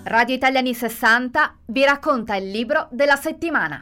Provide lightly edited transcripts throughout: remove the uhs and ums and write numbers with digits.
Radio Italiani 60 vi racconta il libro della settimana.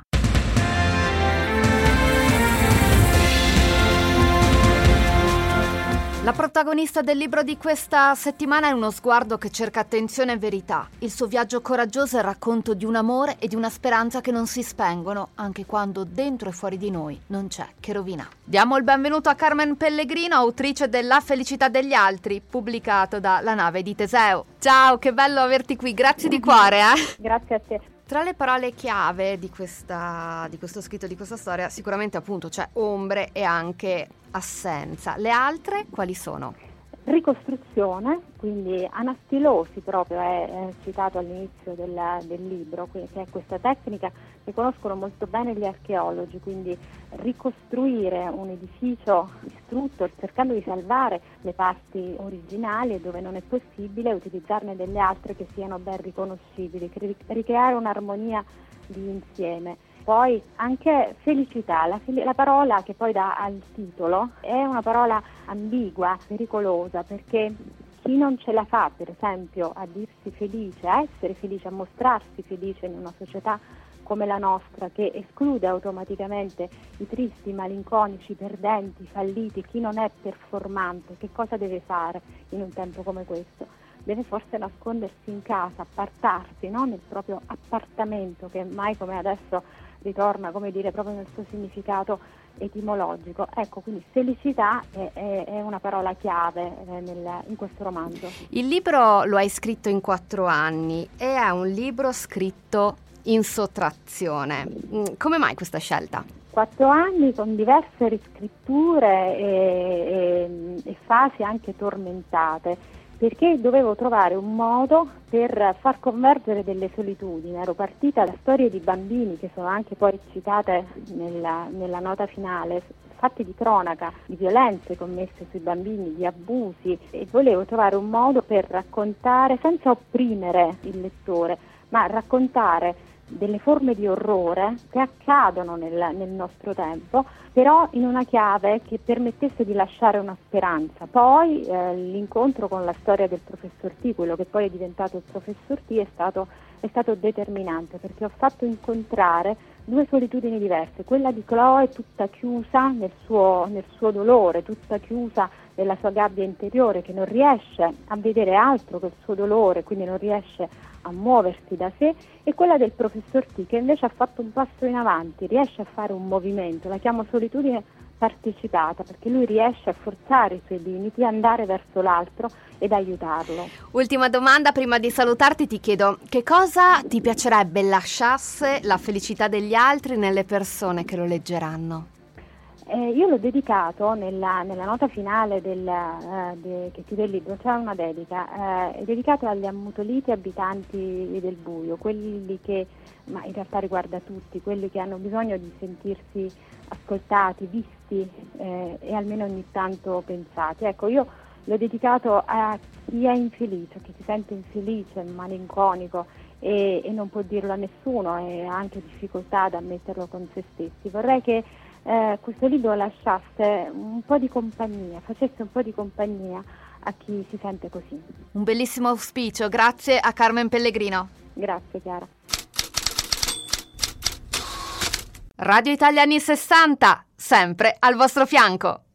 La protagonista del libro di questa settimana è uno sguardo che cerca attenzione e verità. Il suo viaggio coraggioso è il racconto di un amore e di una speranza che non si spengono, anche quando dentro e fuori di noi non c'è che rovina. Diamo il benvenuto a Carmen Pellegrino, autrice de La felicità degli altri, pubblicato da La nave di Teseo. Ciao, che bello averti qui, grazie di cuore. Grazie a te. Tra le parole chiave di questo scritto, di questa storia, sicuramente appunto c'è ombre e anche assenza. Le altre quali sono? Ricostruzione, quindi anastilosi proprio è citato all'inizio del libro, che è questa tecnica che conoscono molto bene gli archeologi, quindi ricostruire un edificio distrutto cercando di salvare le parti originali e dove non è possibile utilizzarne delle altre che siano ben riconoscibili, ricreare un'armonia di insieme. Poi anche felicità, la parola che poi dà al titolo è una parola ambigua, pericolosa, perché chi non ce la fa, per esempio, a dirsi felice, a essere felice, a mostrarsi felice in una società come la nostra, che esclude automaticamente i tristi, malinconici, perdenti, falliti, chi non è performante, che cosa deve fare in un tempo come questo? Deve forse nascondersi in casa, appartarsi, no? Nel proprio appartamento, che mai come adesso ritorna, come dire, proprio nel suo significato etimologico. Ecco, quindi felicità è una parola chiave in questo romanzo. Il libro lo hai scritto in 4 anni e è un libro scritto in sottrazione. Come mai questa scelta? 4 anni con diverse riscritture e fasi anche tormentate, perché dovevo trovare un modo per far convergere delle solitudini. Ero partita da storie di bambini che sono anche poi citate nella nota finale, fatti di cronaca, di violenze commesse sui bambini, di abusi, e volevo trovare un modo per raccontare, senza opprimere il lettore, ma raccontare delle forme di orrore che accadono nel nostro tempo, però in una chiave che permettesse di lasciare una speranza. Poi l'incontro con la storia del professor T, quello che poi è diventato il professor T, è stato determinante, perché ho fatto incontrare 2 solitudini diverse, quella di Chloe tutta chiusa nel suo dolore, tutta chiusa nella sua gabbia interiore, che non riesce a vedere altro che il suo dolore, quindi non riesce a muoversi da sé, e quella del professor T, che invece ha fatto un passo in avanti, riesce a fare un movimento. La chiamo solitudine partecipata, perché lui riesce a forzare i suoi limiti, andare verso l'altro ed aiutarlo. Ultima domanda, prima di salutarti ti chiedo che cosa ti piacerebbe lasciasse La felicità degli altri nelle persone che lo leggeranno? Io l'ho dedicato nella nota finale che chiude il libro, c'è una dedica, è dedicato agli ammutoliti abitanti del buio, quelli che, ma in realtà riguarda tutti, quelli che hanno bisogno di sentirsi ascoltati, visti e almeno ogni tanto pensati. Ecco, io l'ho dedicato a chi è infelice, chi si sente infelice, malinconico e non può dirlo a nessuno e ha anche difficoltà ad ammetterlo con se stessi. Vorrei che questo libro lasciasse un po' di compagnia, facesse un po' di compagnia a chi si sente così. Un bellissimo auspicio, grazie a Carmen Pellegrino. Grazie Chiara. Radio Italiani 60, sempre al vostro fianco.